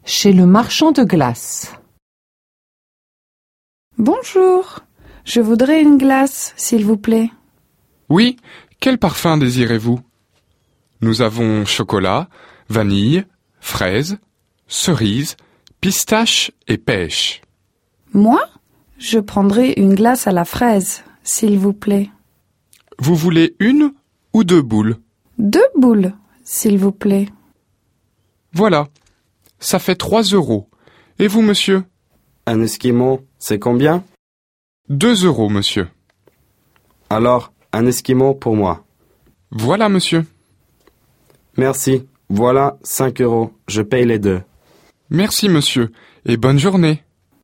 chez le marchand de glace. Bonjour, je voudrais une glace, s'il vous plaît. Oui, quel parfum désirez-vous? Nous avons chocolat, vanille, fraise, cerise, pistache et pêche. Moi, je prendrai une glace à la fraise, s'il vous plaît. Vous voulez une ou deux boules? 2 boules, s'il vous plaît. Voilà, ça fait 3 €. Et vous, monsieur? Un esquimau, c'est combien? 2 €, monsieur. Alors, un esquimau pour moi. Voilà, monsieur. Merci. Voilà 5 €. Je paye les deux. Merci, monsieur, et bonne journée.